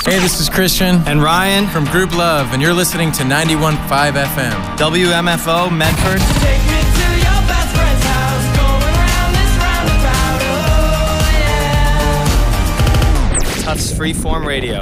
Hey, this is Christian and Ryan from Group Love, and you're listening to 91.5 FM. WMFO Medford. Take me to your best friend's house, going round this roundabout, oh yeah. Tufts Freeform Radio.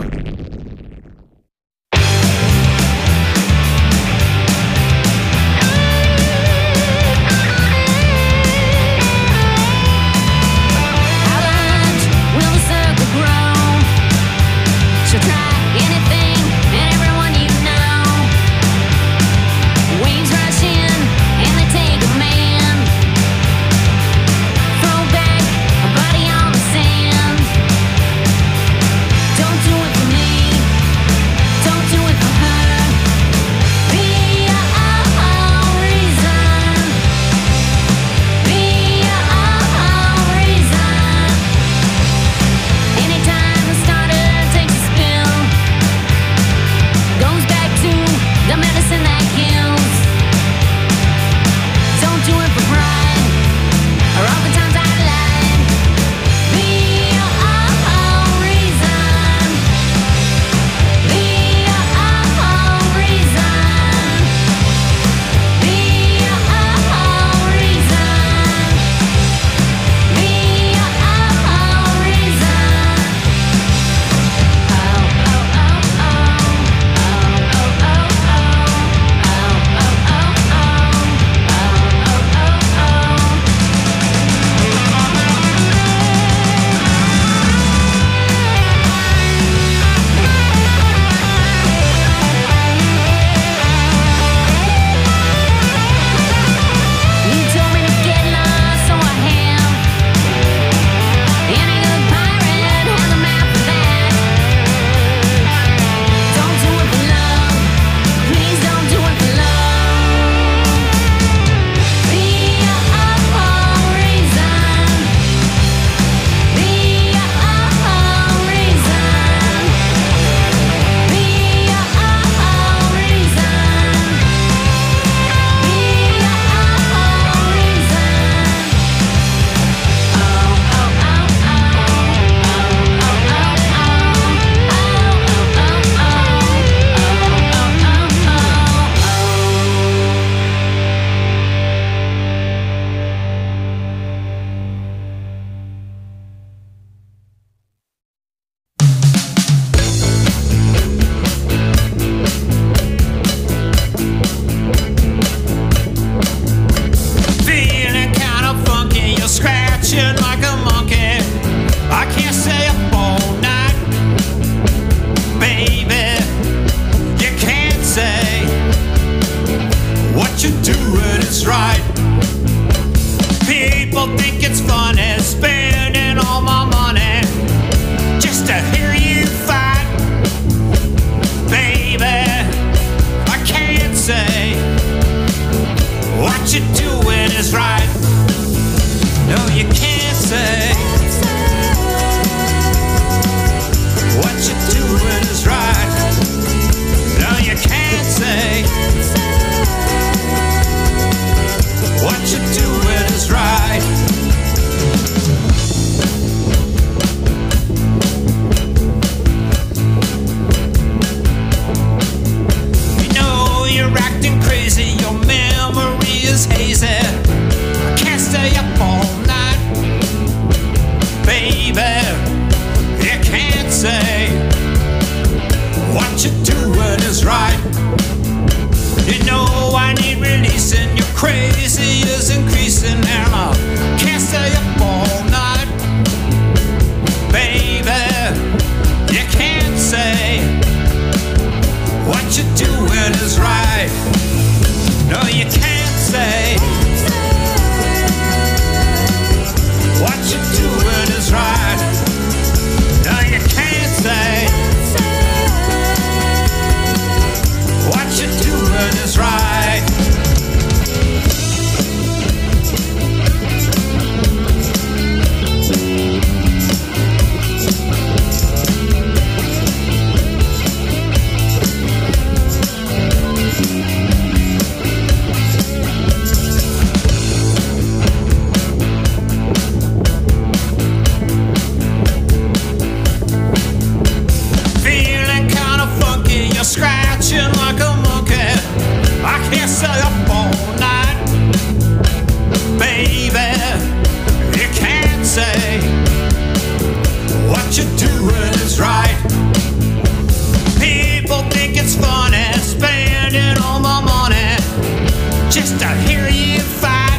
doing is right. People think it's funny spending all my money just to hear you fight.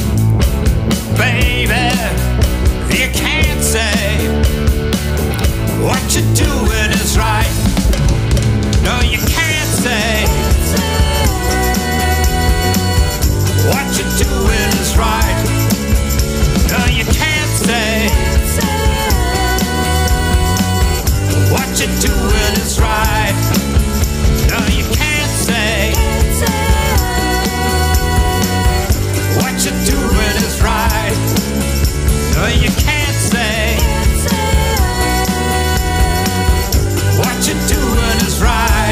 Baby, you can't say what you're doing is right. No, you can't say what you're doing is right. No, you can't say what you're doing is right. No, you can't say what you're doing is right. No, you can't say what you're doing is right.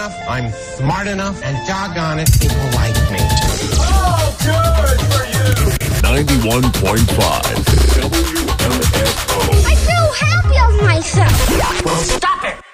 enough, I'm smart enough, and doggone it, people like me. Oh, good for you! 91.5 WMFO. I'm so happy of myself. Well, stop it!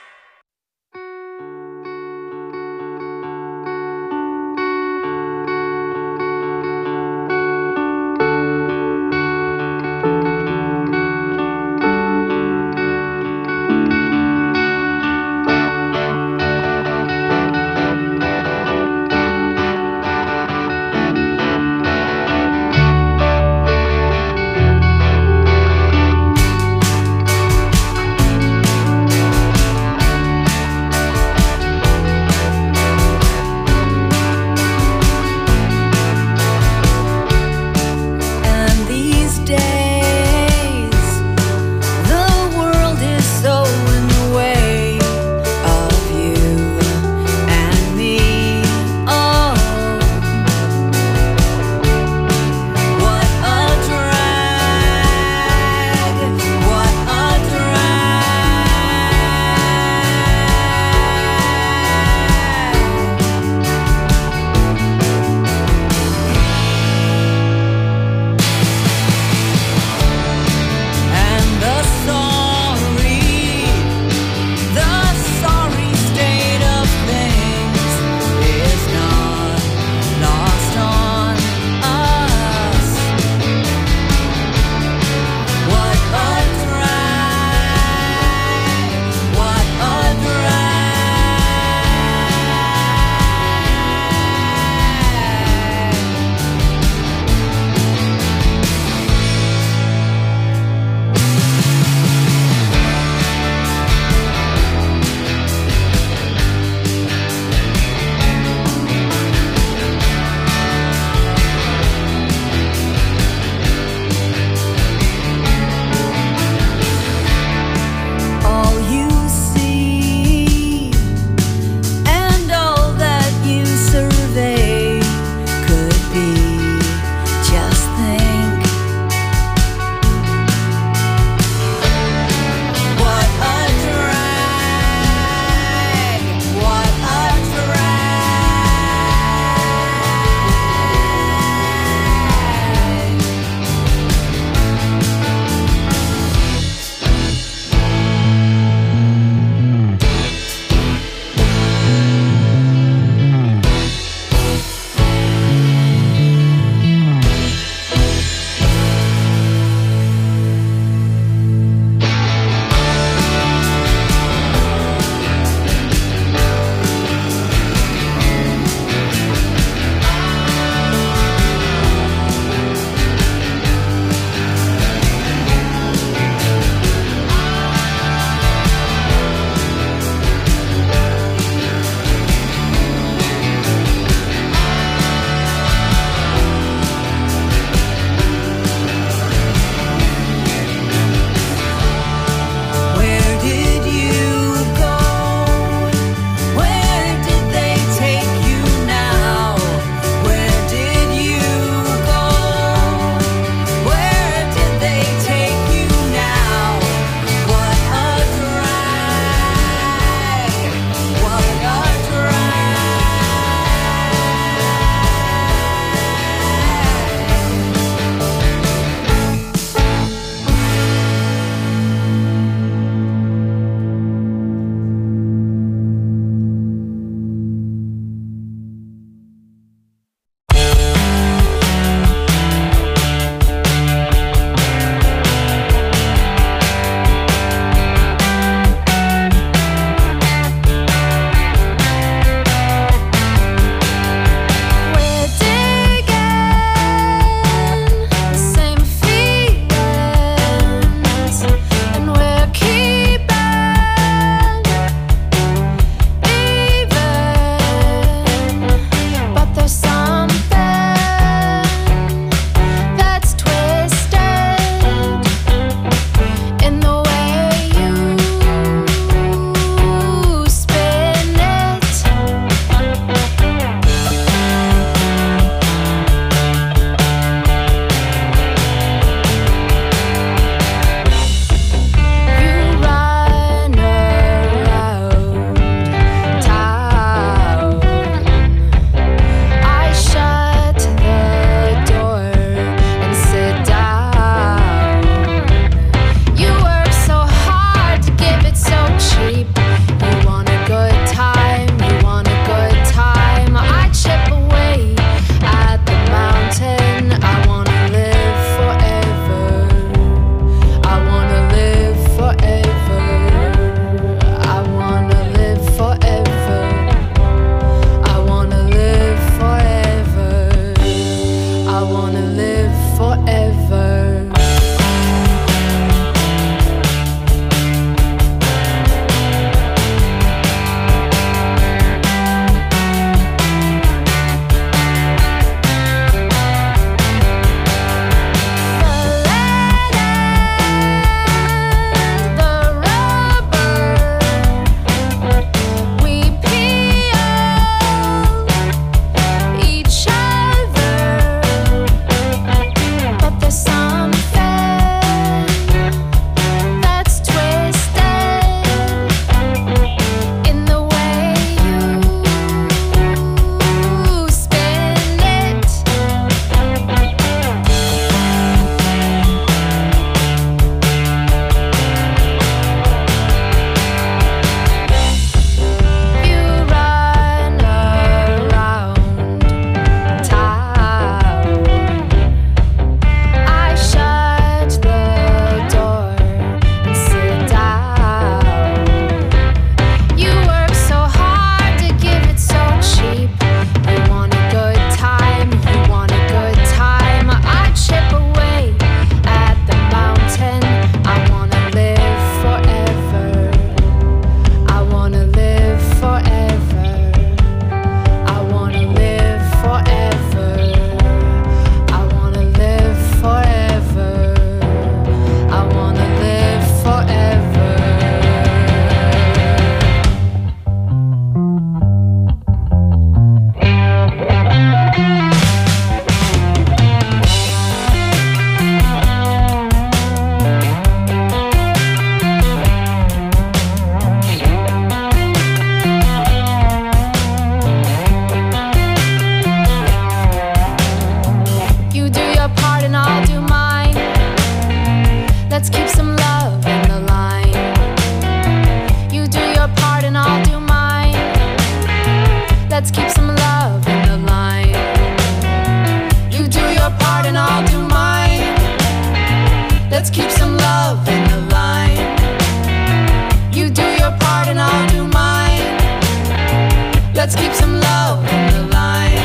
Let's keep some love in the line. You do your part and I'll do mine. Let's keep some love in the line. You do your part and I'll do mine. Let's keep some love in the line. You do your part and I'll do mine. Let's keep some love in the line.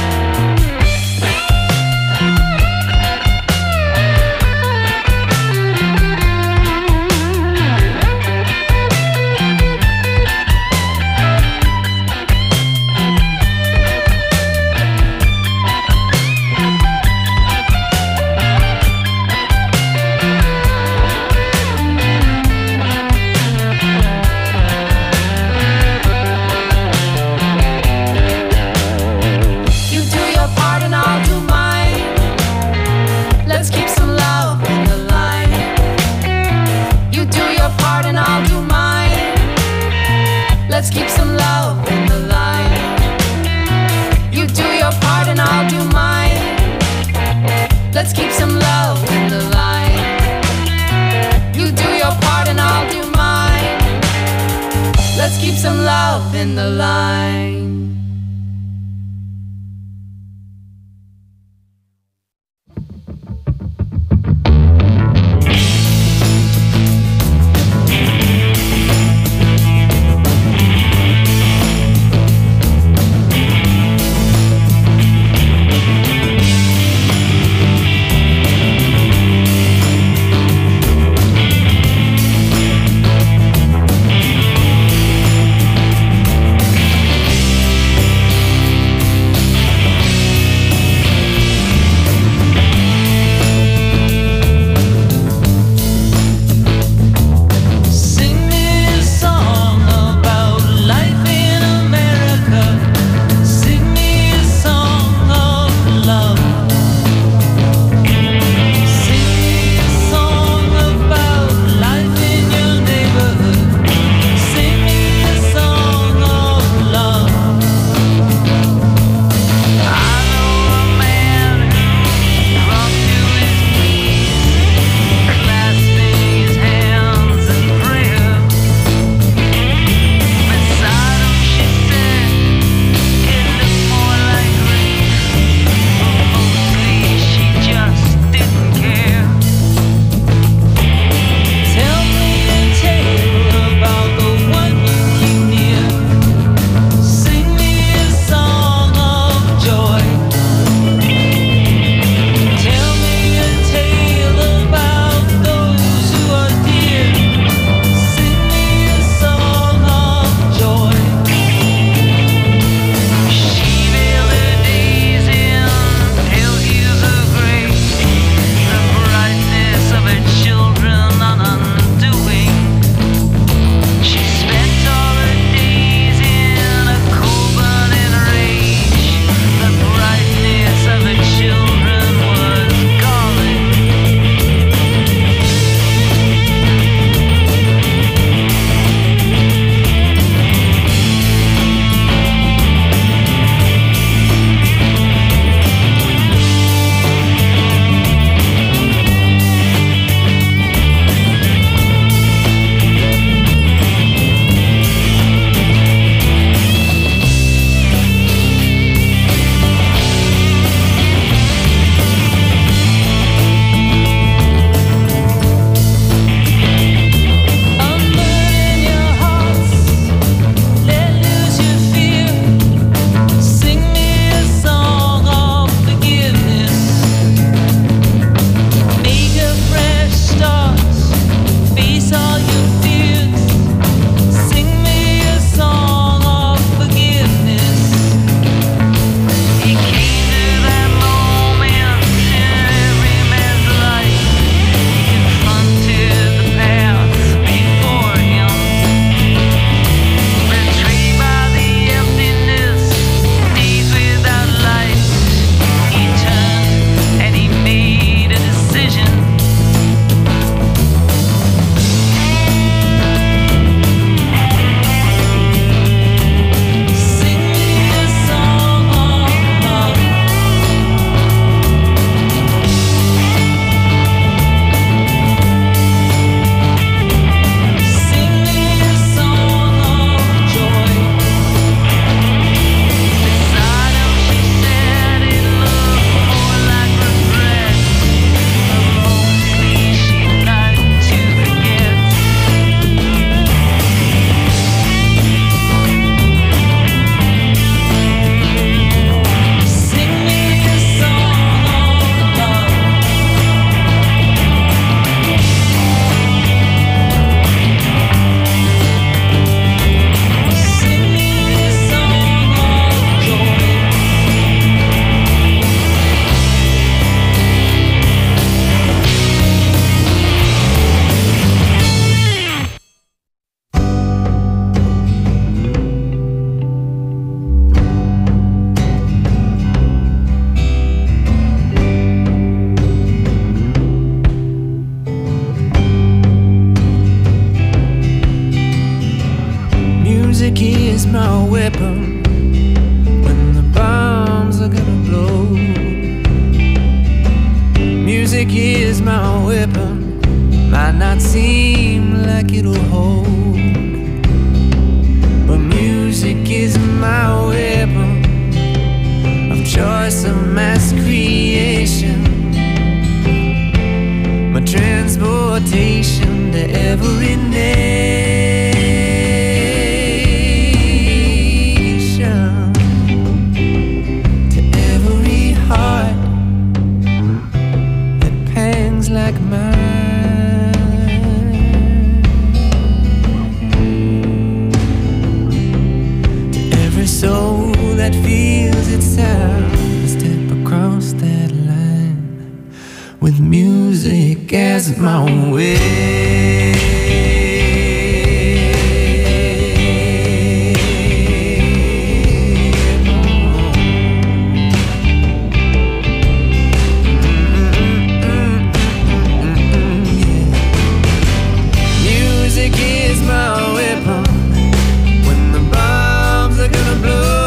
Let's keep some love in the line. You do your part and I'll do mine. Let's keep some love in the line. You do your part and I'll do mine. Let's keep some love in the line. my weapon when the bombs are gonna blow. Music is my weapon, might not seem like it'll hold, but music is my weapon of choice, of mass creation, my transportation to every nation, to every heart that pangs like mine, to every soul that feels its sound. Step across that line with music as my way. Music is my weapon when the bombs are gonna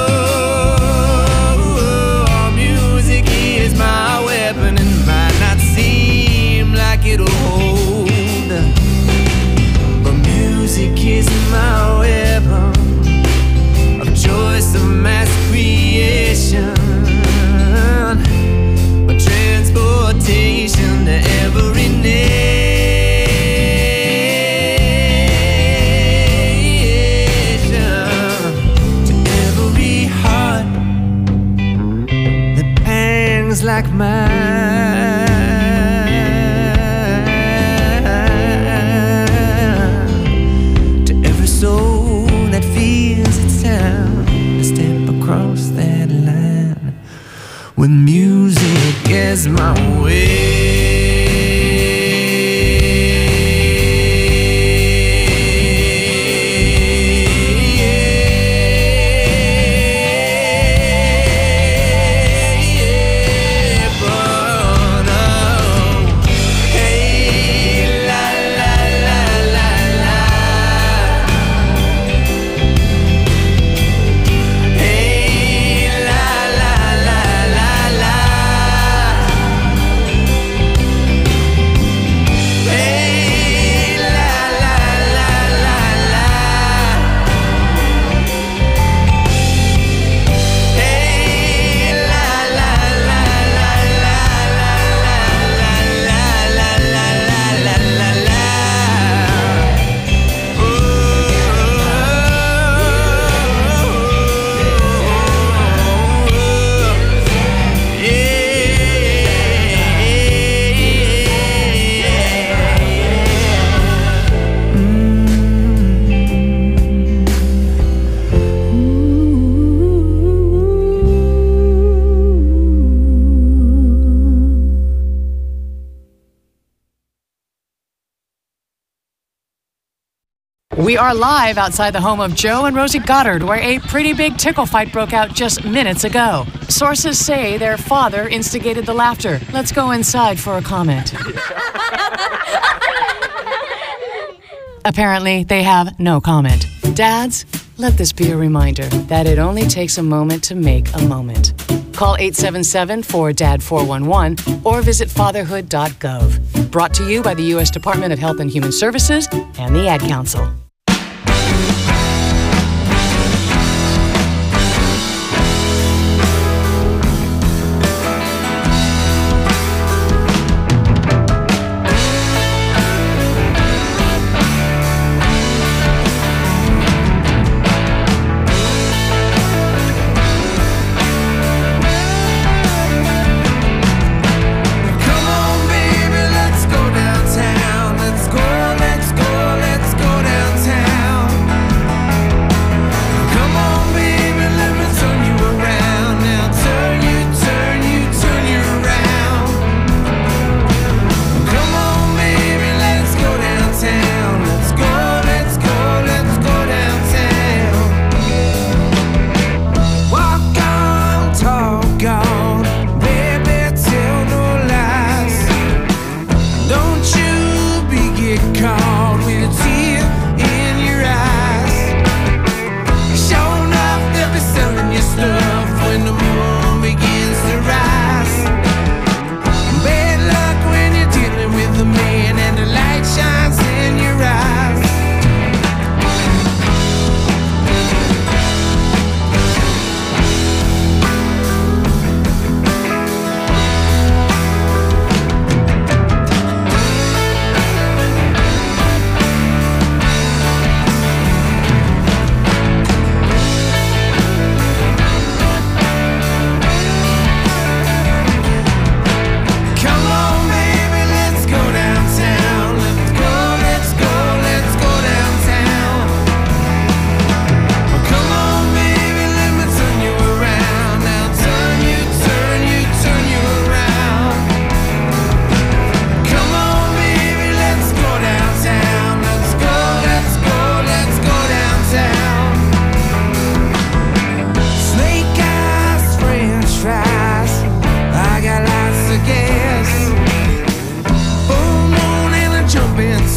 blow. Music is my weapon and might not seem like it'll hold, but music is my weapon of choice, of mass creation, my transportation to every nation, to every heart that pangs like mine, to every soul that feels its sound. To step across that line with music as my way. We are live outside the home of Joe and Rosie Goddard, where a pretty big tickle fight broke out just minutes ago. Sources say their father instigated the laughter. Let's go inside for a comment. Apparently, they have no comment. Dads, let this be a reminder that it only takes a moment to make a moment. Call 877-4DAD-411 or visit fatherhood.gov. Brought to you by the U.S. Department of Health and Human Services and the Ad Council. Come on, baby, let's go downtown. Let's go caught with a tear in your eyes. Show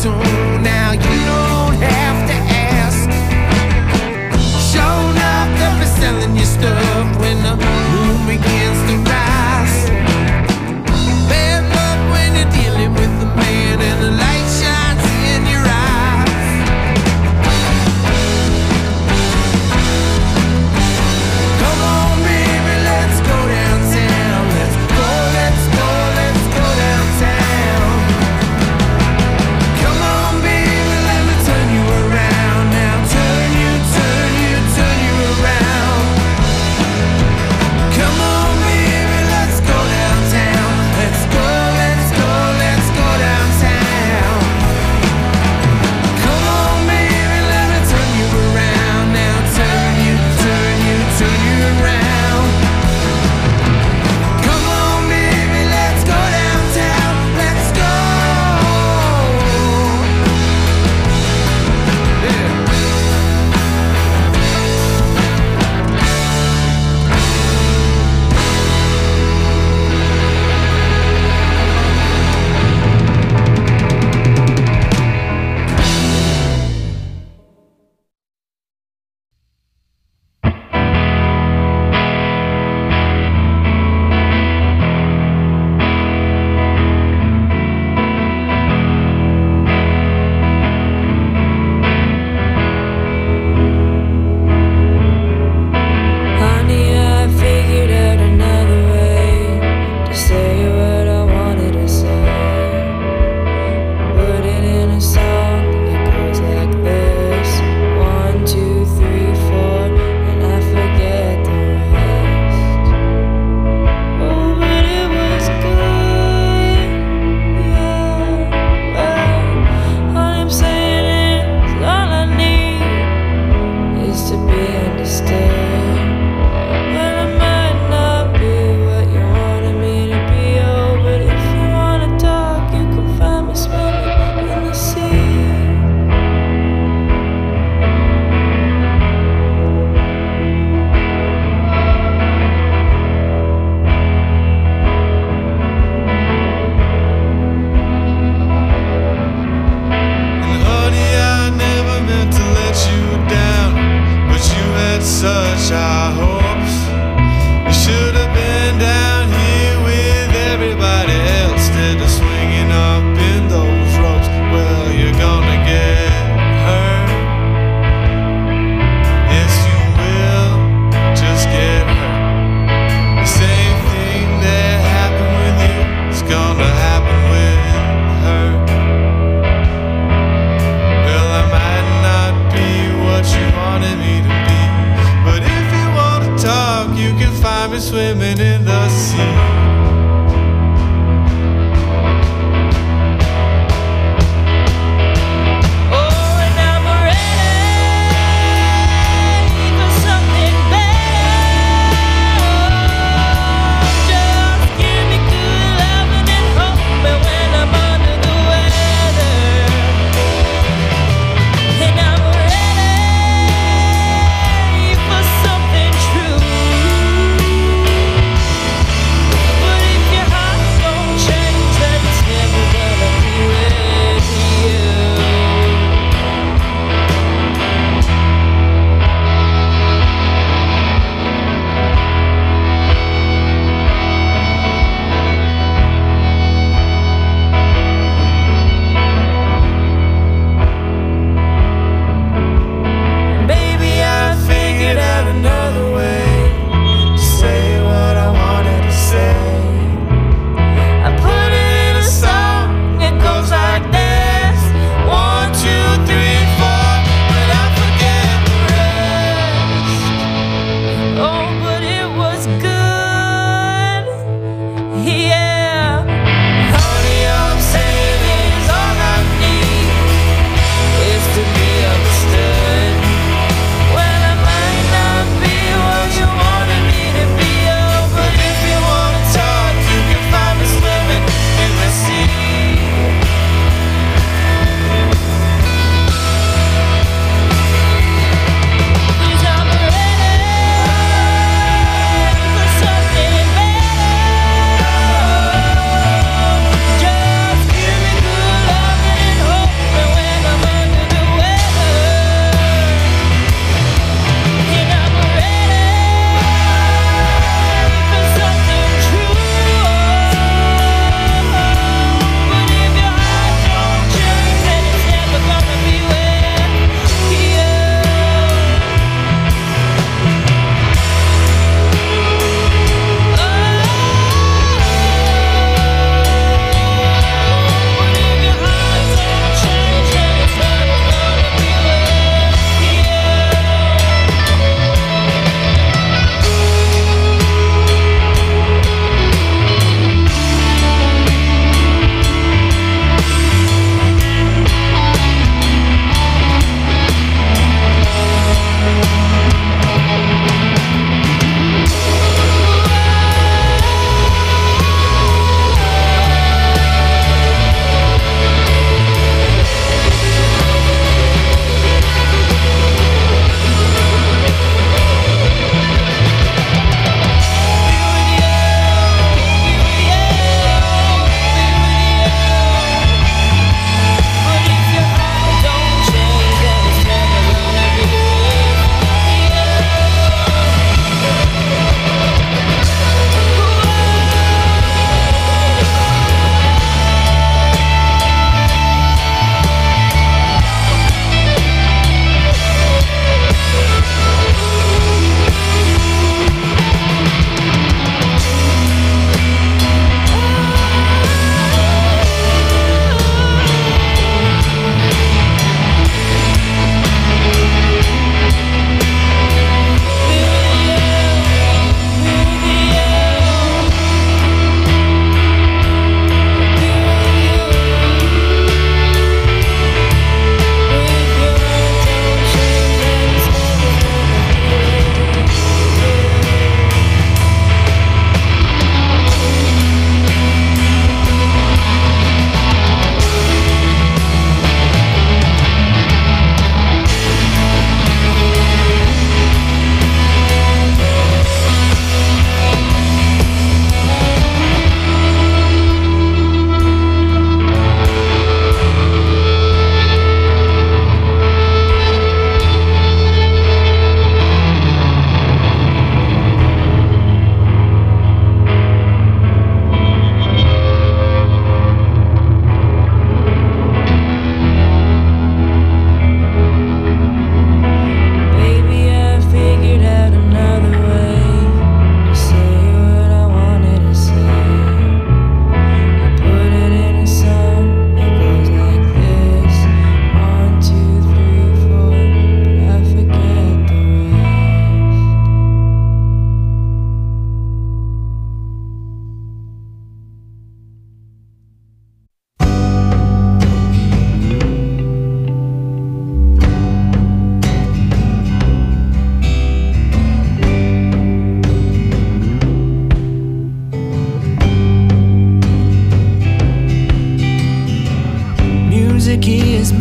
tone. Now you don't have to ask. Showing up, they'll be selling your stuff when the moon begins to rise. Bad luck when you're dealing with the man and the light shines in your eyes. Come on, baby, let's go downtown. Let's go, let's go, let's go downtown. Come on, baby.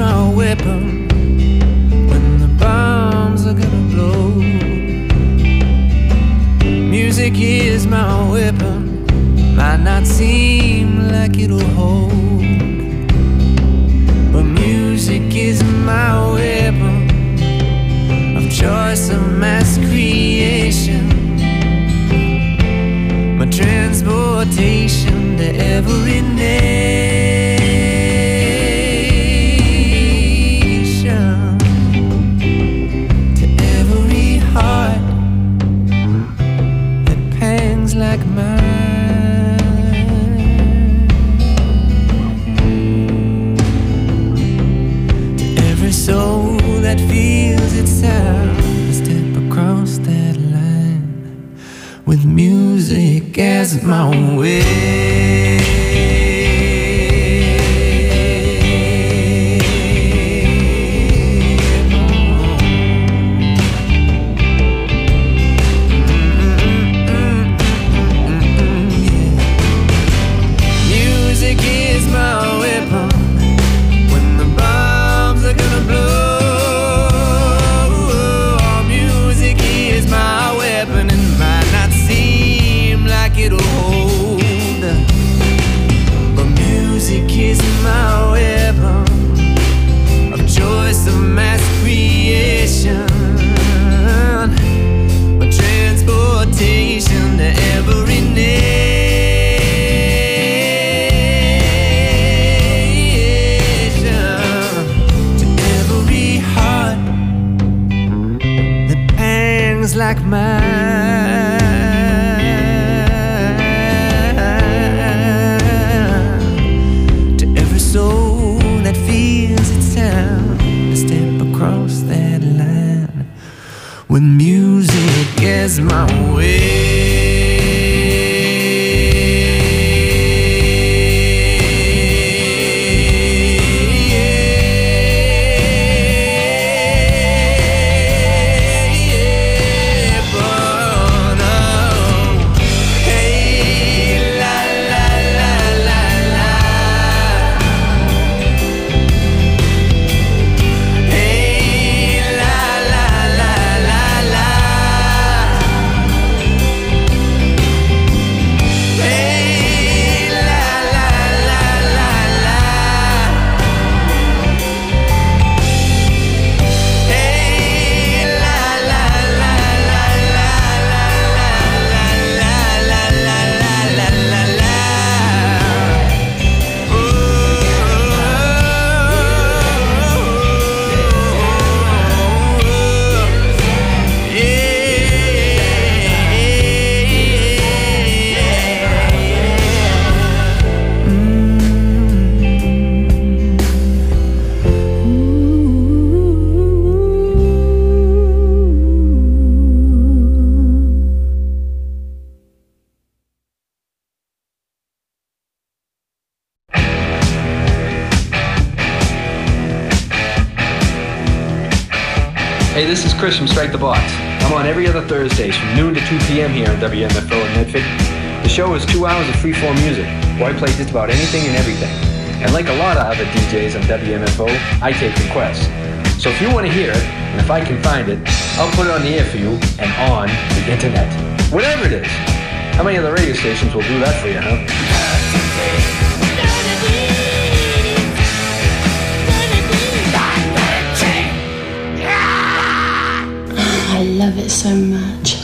my weapon when the bombs are gonna blow. Music is my weapon, might not seem like it'll hold, but music is my weapon of choice, of mass creation, my transportation to every nation, to every heart that pangs like mine, to every soul that feels its sound. Step across that line with music as my way. Music is my weapon when the bombs are gonna blow. Music is my weapon and might not seem like it'll hold, but music is my weapon of choice, of mass creation, my transportation to every nation, to every heart that pangs like mine, to every soul that feels its sound. To step across that line when music is my way. Hey, this is Chris from Strike the Box. I'm on every other Thursdays from noon to 2 p.m. here on WMFO in Medford. The show is 2 hours of free-form music, where I play just about anything and everything. And like a lot of other DJs on WMFO, I take requests. So if you want to hear it, and if I can find it, I'll put it on the air for you and on the internet. Whatever it is. How many other radio stations will do that for you, huh? I love it so much.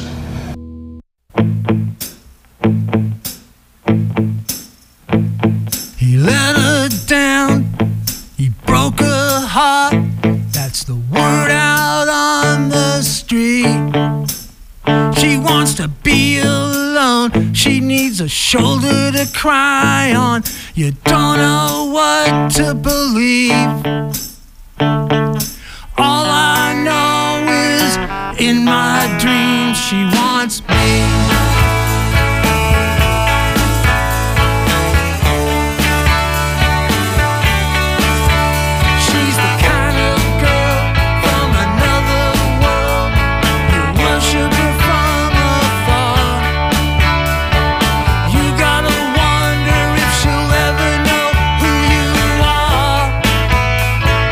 He let her down, he broke her heart. That's the word out on the street. She wants to be alone, she needs a shoulder to cry on. You don't know what to believe. All I know is in my dreams she wants me. She's the kind of girl from another world. You worship her from afar. You gotta wonder if she'll ever know who you are.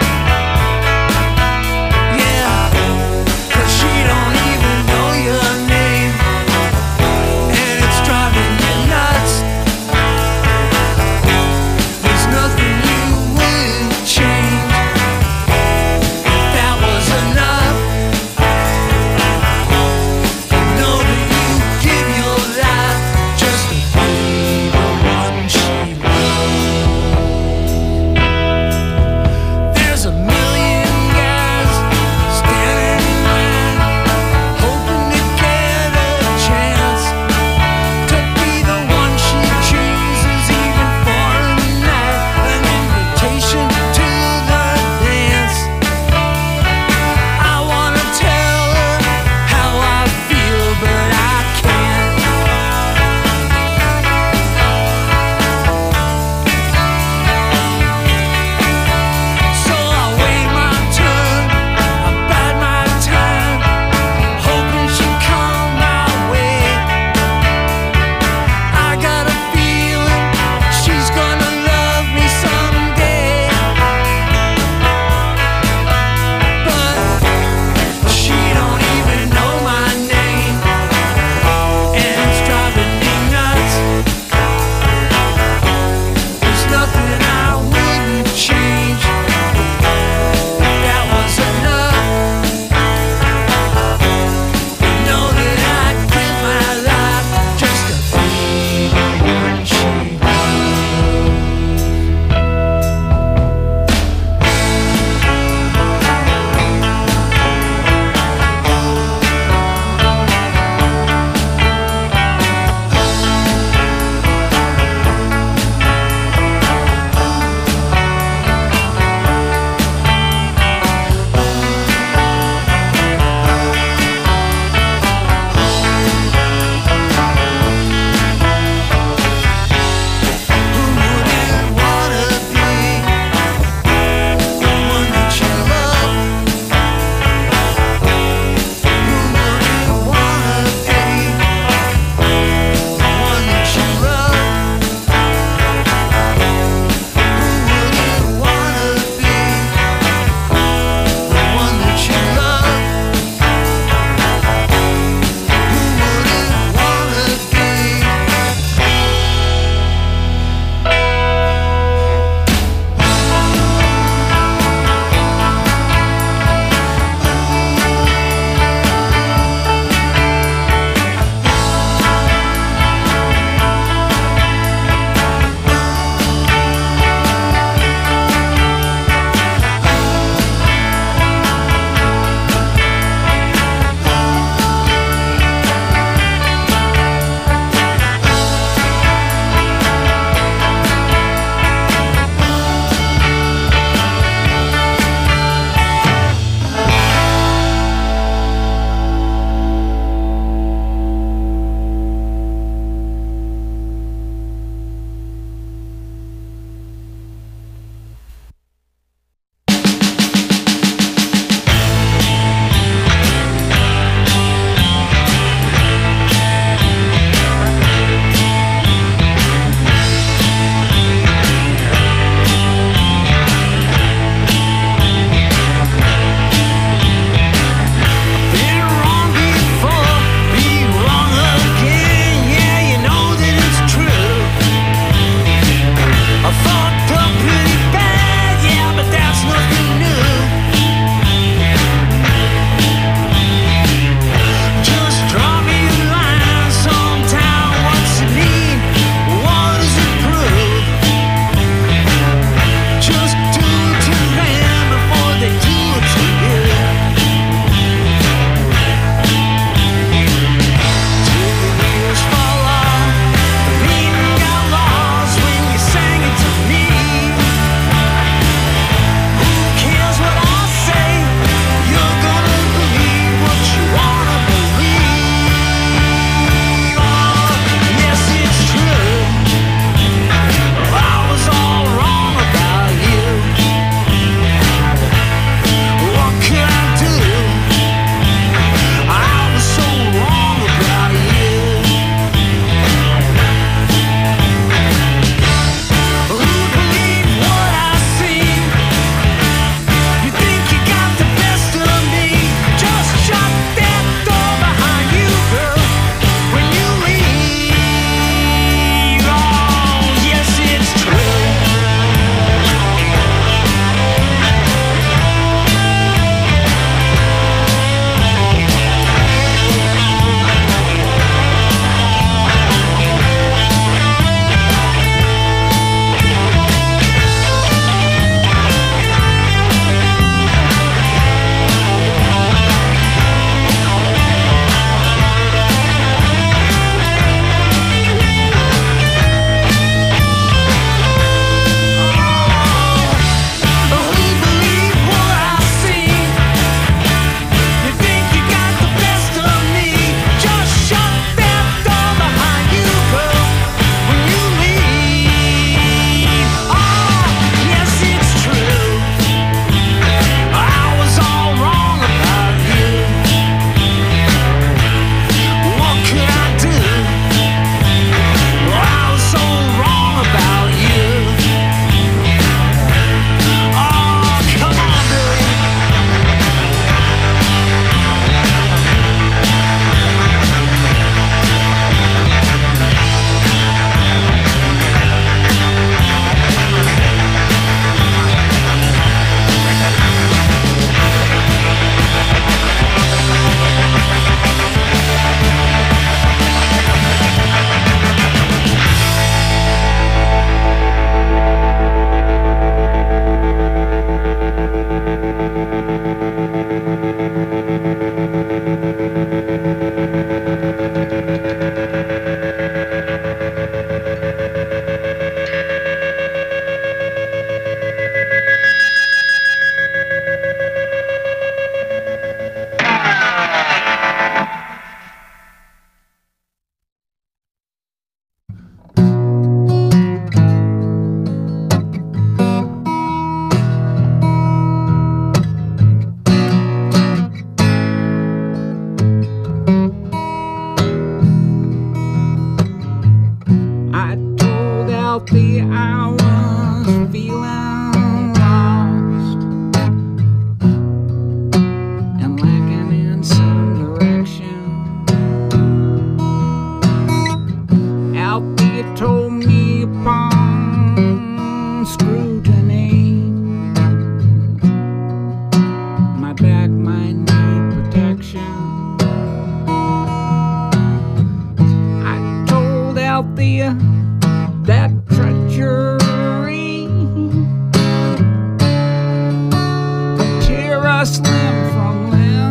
just limb from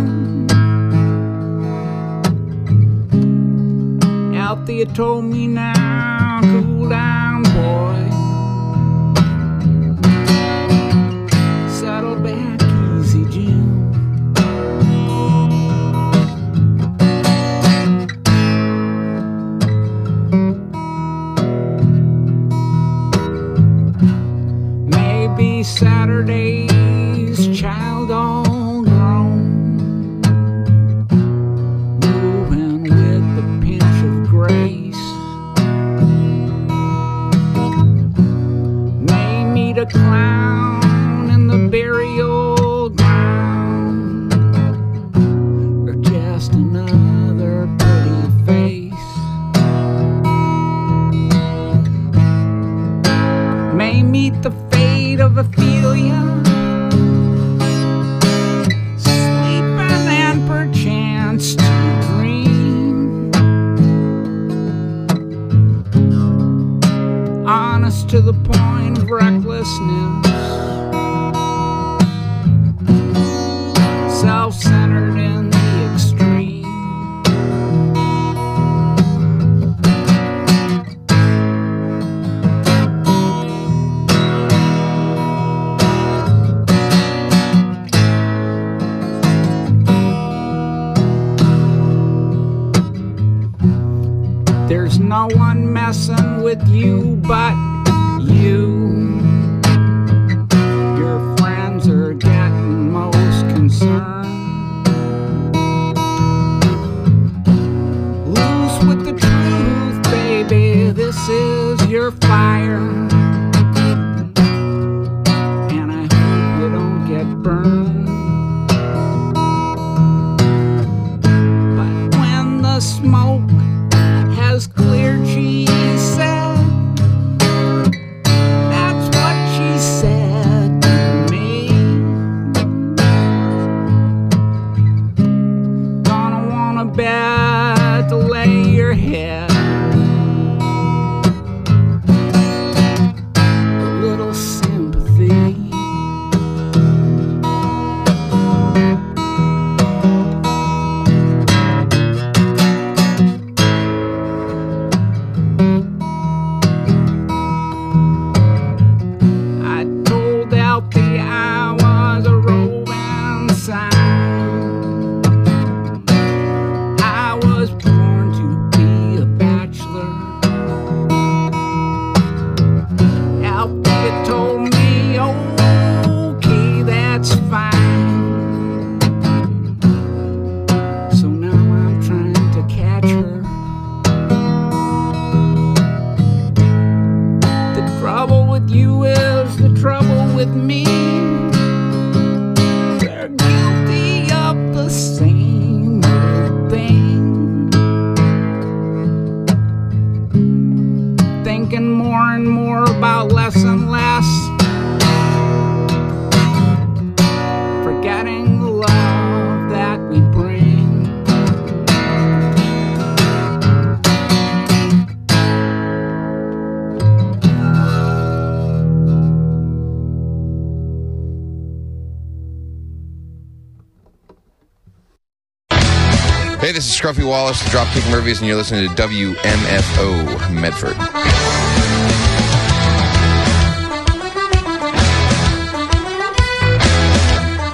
limb. Althea told me now, cool down, boy. Settle back easy, Jim. Maybe Saturday's child all grown, moving with a pinch of grace. May meet a clown in the burial ground, or just another pretty face. May meet the fate of Ophelia, sleeping and perchance to dream, honest to the point of recklessness, self-centered in the extreme. There's no one messing with you but you. Your friends are getting most concerned. Loose with the truth, baby, this is your fire. And I hope you don't get burned. But when the smoke has cleared, she said, that's what she said to me. Gonna want a bed to lay your head, a little sympathy. I was a roving sign. I was born to be a bachelor. Althea told me, okay, that's fine. So now I'm trying to catch her. The trouble with you is the trouble with me. We're guilty of the same old thing, thinking more and more about less and less, forgetting the love that we bring. Hey, this is Scruffy Wallace, the Dropkick Murphys, and you're listening to WMFO Medford.